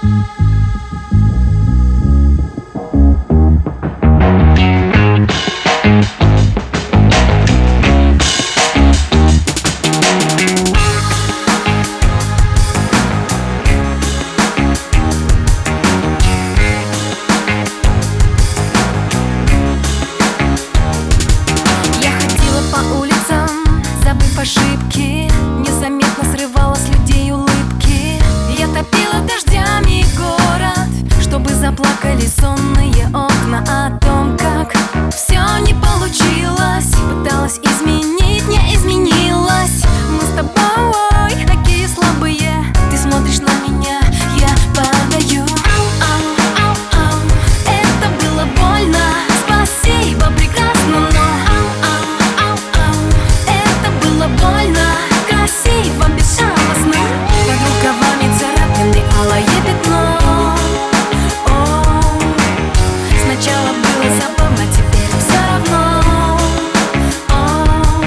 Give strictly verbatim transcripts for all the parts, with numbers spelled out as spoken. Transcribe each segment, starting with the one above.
Ошибки, незаметно срывала с людей улыбки. Я топила дождями город, чтобы заплакали сонные окна о том, как все не получилось. Пыталась изменить, не изменилась. Мы с тобой такие слабые. Ты смотришь на меня, я падаю. Ау, ау, ау, это было больно. Спасибо, прекрасно, но больно, красиво, безжалостно. Под рукавами царапины алое пятно. О, сначала было забавно, теперь все равно. О,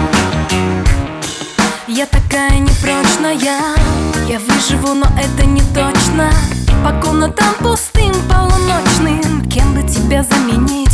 я такая непрочная. Я выживу, но это не точно. По комнатам пустым, полуночным. Кем бы тебя заменить?